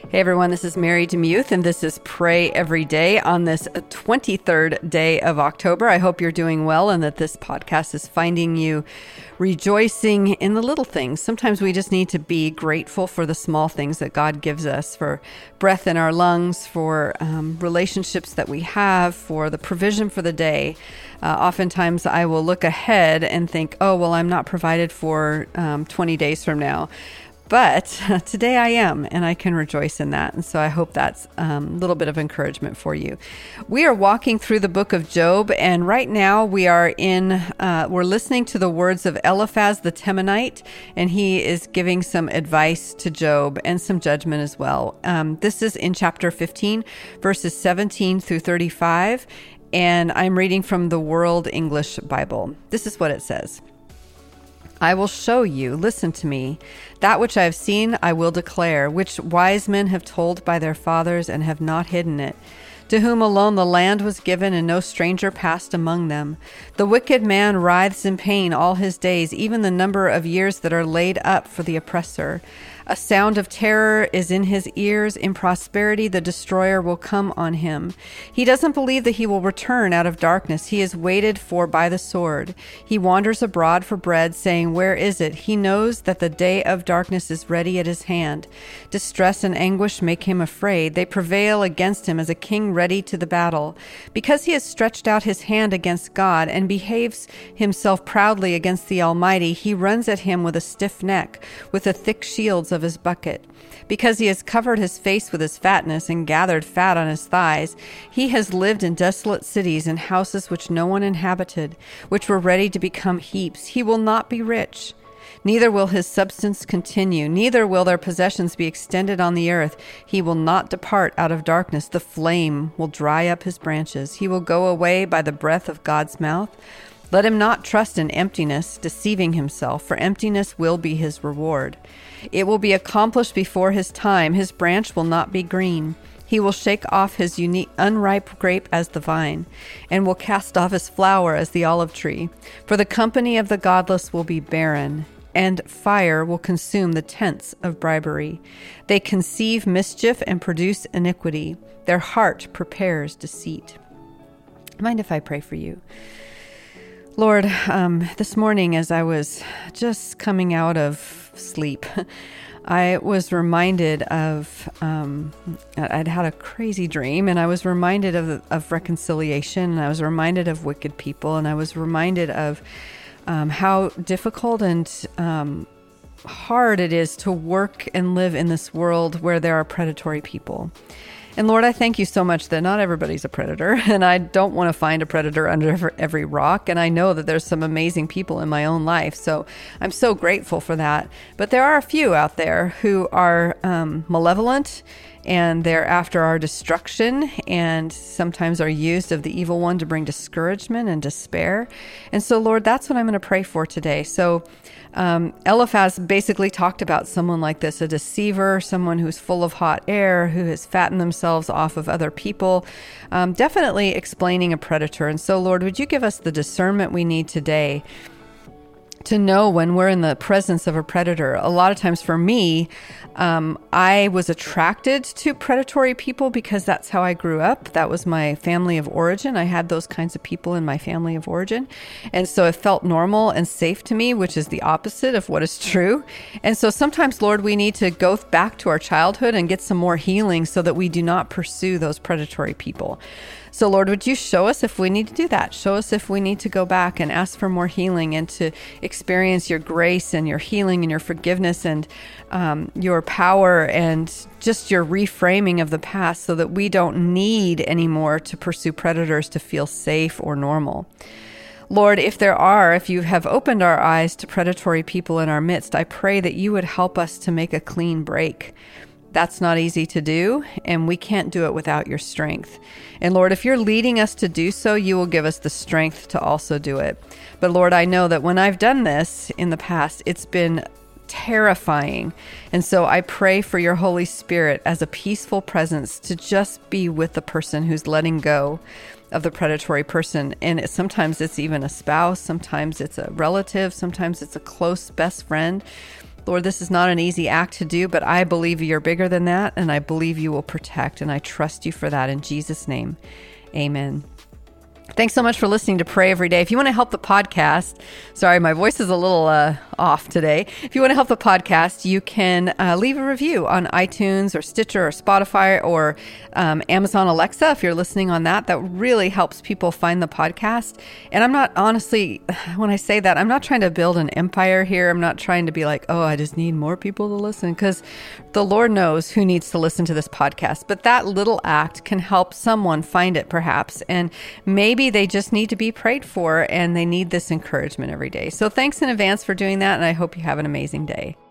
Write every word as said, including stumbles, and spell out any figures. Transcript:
Hey everyone, this is Mary DeMuth, and this is Pray Every Day on this twenty-third day of October. I hope you're doing well and that this podcast is finding you rejoicing in the little things. Sometimes we just need to be grateful for the small things that God gives us, for breath in our lungs, for um, relationships that we have, for the provision for the day. Uh, oftentimes I will look ahead and think, oh, well, I'm not provided for um, twenty days from now. But today I am, and I can rejoice in that. And so I hope that's um, a little bit of encouragement for you. We are walking through the book of Job, and right now we are in, uh, we're listening to the words of Eliphaz the Temanite, and he is giving some advice to Job and some judgment as well. Um, this is in chapter fifteen, verses seventeen through thirty-five, and I'm reading from the World English Bible. This is what it says. I will show you, listen to me, that which I have seen I will declare, which wise men have told by their fathers and have not hidden it, to whom alone the land was given and no stranger passed among them. The wicked man writhes in pain all his days, even the number of years that are laid up for the oppressor. A sound of terror is in his ears. In prosperity, the destroyer will come on him. He doesn't believe that he will return out of darkness. He is waited for by the sword. He wanders abroad for bread, saying, where is it? He knows that the day of darkness is ready at his hand. Distress and anguish make him afraid. They prevail against him as a king ready to the battle. Because he has stretched out his hand against God and behaves himself proudly against the Almighty, he runs at him with a stiff neck, with the thick shields of his bucket. Because he has covered his face with his fatness and gathered fat on his thighs, he has lived in desolate cities and houses which no one inhabited, which were ready to become heaps. He will not be rich, neither will his substance continue, neither will their possessions be extended on the earth. He will not depart out of darkness. The flame will dry up his branches. He will go away by the breath of God's mouth. Let him not trust in emptiness, deceiving himself, for emptiness will be his reward. It will be accomplished before his time. His branch will not be green. He will shake off his unique unripe grape as the vine, and will cast off his flower as the olive tree. For the company of the godless will be barren, and fire will consume the tents of bribery. They conceive mischief and produce iniquity. Their heart prepares deceit. Mind if I pray for you? Lord, um, this morning as I was just coming out of sleep, I was reminded of, um, I'd had a crazy dream, and I was reminded of, of reconciliation, and I was reminded of wicked people, and I was reminded of um, how difficult and um, hard it is to work and live in this world where there are predatory people. And Lord, I thank you so much that not everybody's a predator, and I don't want to find a predator under every rock. And I know that there's some amazing people in my own life, so I'm so grateful for that. But there are a few out there who are um, malevolent, and they're after our destruction, and sometimes are used of the evil one to bring discouragement and despair. And so, Lord, that's what I'm going to pray for today. So um, Eliphaz basically talked about someone like this, a deceiver, someone who's full of hot air, who has fattened themselves off of other people, um, definitely explaining a predator. And so, Lord, would you give us the discernment we need today to know when we're in the presence of a predator? A lot of times for me, um, I was attracted to predatory people because that's how I grew up. That was my family of origin. I had those kinds of people in my family of origin. And so it felt normal and safe to me, which is the opposite of what is true. And so sometimes, Lord, we need to go back to our childhood and get some more healing so that we do not pursue those predatory people. So Lord, would you show us if we need to do that? Show us if we need to go back and ask for more healing and to experience your grace and your healing and your forgiveness and um, your power and just your reframing of the past so that we don't need anymore to pursue predators to feel safe or normal. Lord, if there are, if you have opened our eyes to predatory people in our midst, I pray that you would help us to make a clean break. That's not easy to do, and we can't do it without your strength. And Lord, if you're leading us to do so, you will give us the strength to also do it. But Lord, I know that when I've done this in the past, it's been terrifying. And so I pray for your Holy Spirit as a peaceful presence to just be with the person who's letting go of the predatory person. And it, sometimes it's even a spouse, sometimes it's a relative, sometimes it's a close best friend. Lord, this is not an easy act to do, but I believe you're bigger than that, and I believe you will protect, and I trust you for that in Jesus' name. Amen. Thanks so much for listening to Pray Every Day. If you want to help the podcast, sorry, my voice is a little uh, off today. If you want to help the podcast, you can uh, leave a review on iTunes or Stitcher or Spotify or um, Amazon Alexa. If you're listening on that, that really helps people find the podcast. And I'm not, honestly, when I say that, I'm not trying to build an empire here. I'm not trying to be like, oh, I just need more people to listen, because the Lord knows who needs to listen to this podcast. But that little act can help someone find it, perhaps. And maybe they just need to be prayed for, and they need this encouragement every day. So thanks in advance for doing that, and I hope you have an amazing day.